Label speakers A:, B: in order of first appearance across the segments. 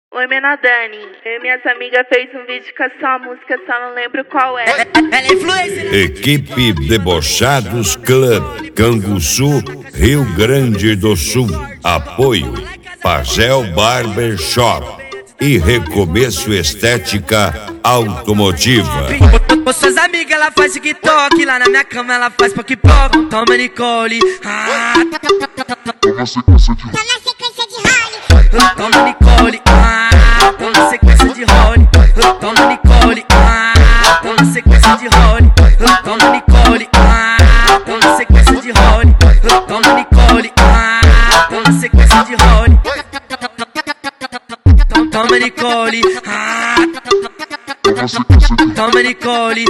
A: Oi, Menadani. Eu e minhas amigas fez um vídeo com a sua música, só não lembro qual é.
B: Ela é influência.
C: Equipe Debochados Club, Canguçu, Rio Grande do Sul. Apoio Pagel Barber Shop e Recomeço Estética Automotiva.
B: Com suas amigas ela faz TikTok, lá na minha cama ela faz poc-poc. Toma Nicole,
D: Tá na sequência de role.
B: toma Nicole, toma sequência de role. Toma Nicole, toma sequência de role. Toma Nicole, toma sequência de role. Toma Nicole, toma sequência de role. Toma Nicole, toma Nicole,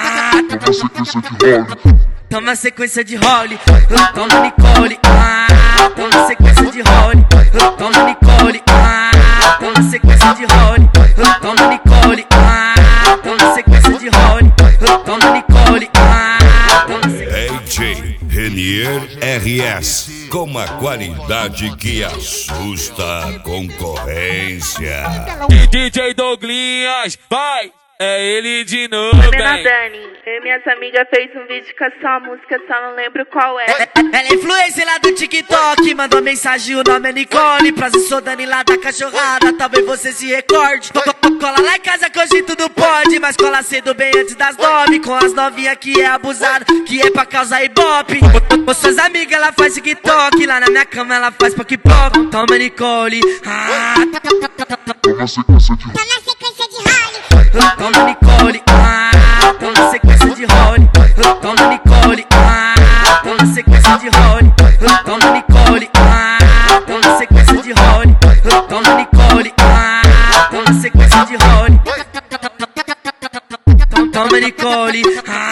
B: toma sequência de role. Toma Nicole, toma sequência de role. Toma Nicole, toma sequência de role. Toma Nicole, toma sequência de role. Toma Nicole, toma sequência.
C: AJ Renier RS, com a qualidade que assusta a concorrência.
E: E DJ Douglinhas, vai! É ele de novo,
A: Oi,
E: hein?
A: Menadani. Eu e minhas amigas fez um vídeo com a sua música, só não lembro qual é.
B: Ela é influência lá do TikTok, mandou mensagem, o nome é Nicole. Prazer, sou Dani lá da cachorrada, talvez você se recorde. Cola lá em casa que hoje tudo pode, mas cola cedo bem antes das 9. Com as novinhas que é abusada, que é pra causar ibope. Com suas amigas ela faz TikTok, lá na minha cama ela faz poc-poc. Toma Nicole,
D: Tá na sequência de role.
B: toma Nicole, toma sequência de role. Toma Nicole, toma sequência de role. Toma Nicole, toma sequência de role. Toma Nicole, toma sequência de role. Toma Nicole,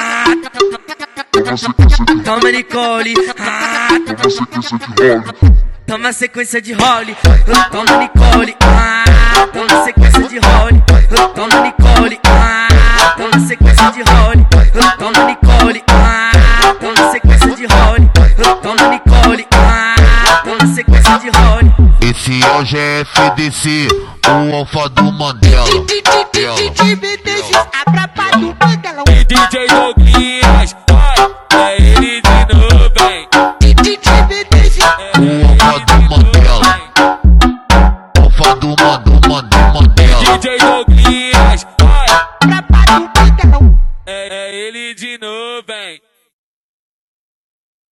B: toma Nicole, toma sequência de role. Toma Nicole, toma sequência de role. Toma Nicole, toma sequência de role. Toma Nicole, toma sequência de role. Toma Nicole, toma sequência de role.
F: Esse é o GFDC, o alfa do Mandela.
E: E DJ Douglinhas.